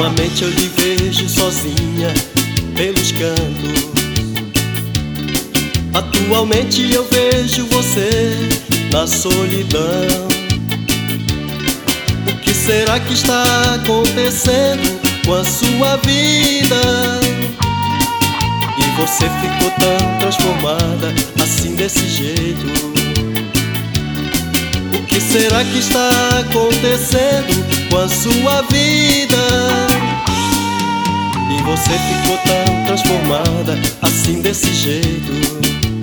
Ultimamente eu lhe vejo sozinha pelos cantos. Atualmente eu vejo você na solidão. O que será que está acontecendo com a sua vida? E você ficou tão transformada, assim desse jeito. O que será que está acontecendo com a sua vida? E você ficou tão transformada, assim desse jeito.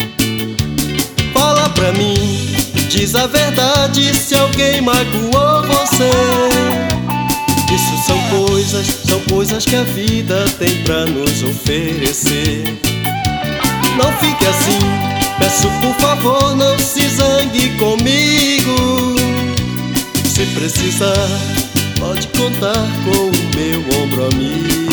Fala pra mim, diz a verdade, se alguém magoou você. Isso são coisas que a vida tem pra nos oferecer. Não fique assim, peço por favor, não se zangue comigo. Se precisar, pode contar com o meu ombro amigo.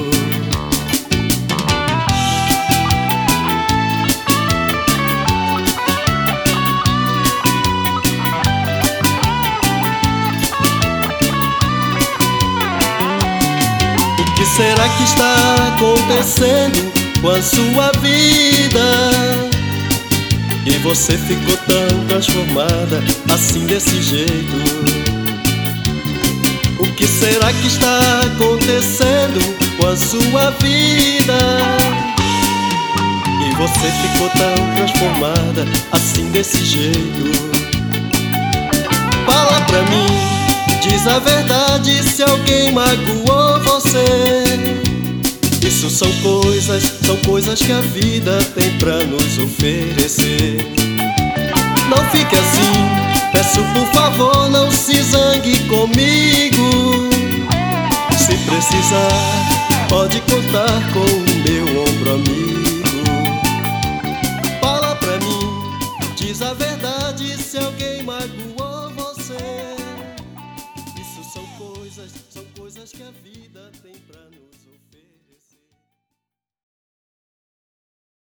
O que será que está acontecendo com a sua vida? E você ficou tão transformada, assim desse jeito. O que será que está acontecendo com a sua vida? E você ficou tão transformada, assim desse jeito. Fala pra mim, diz a verdade, se alguém magoou você. Isso são coisas que a vida tem pra nos oferecer. Não fique assim, peço por favor, não se zangue comigo. Se precisar, pode contar com o meu ombro amigo. Fala pra mim, diz a verdade, se alguém magoou